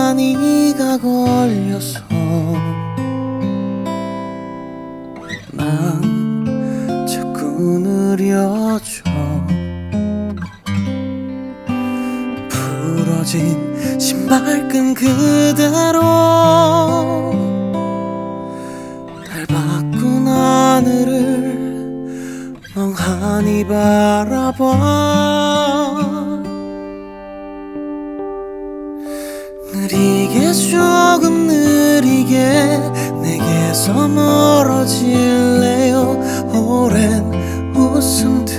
네가 걸려서 난 자꾸 느려져. 부러진 신발끈 그대로 밟아꾼 하늘을 멍하니 바라봐. 느리게 조금 느리게 내게서 멀어질래요. 오랜 웃음들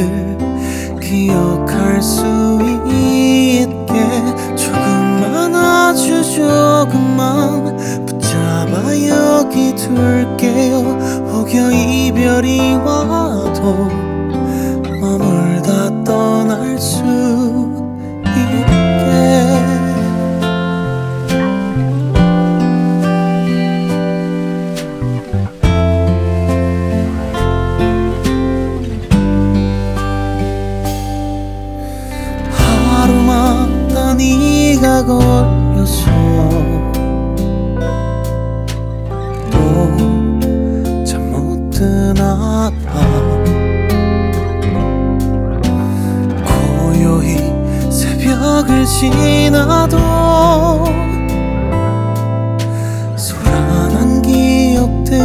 기억할 수 있게 조금만 아주 조금만 붙잡아 여기 둘게요. 혹여 이별이 와도 머물다 떠날 수 있게. 하루마다 네가 걸려서 또 잠 못 드나 봐. 고요히 새벽을 지나도 소란한 기억들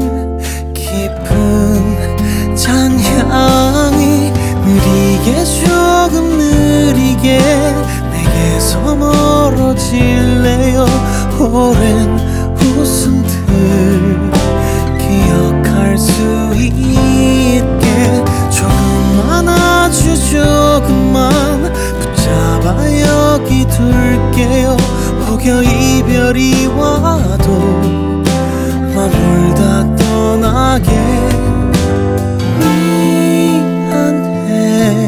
깊은 잔향이 느리게 조금 느리게 내게서 멀어질래요. 오랜 웃음들 기억할 수 있게 조금만 아주 조금만 붙잡아 여기 둘게요. 혹여 이별이 와도 머물다 떠나게. 미안해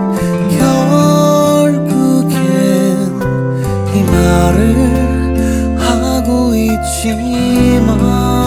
결국엔 이 말을 하고 있지만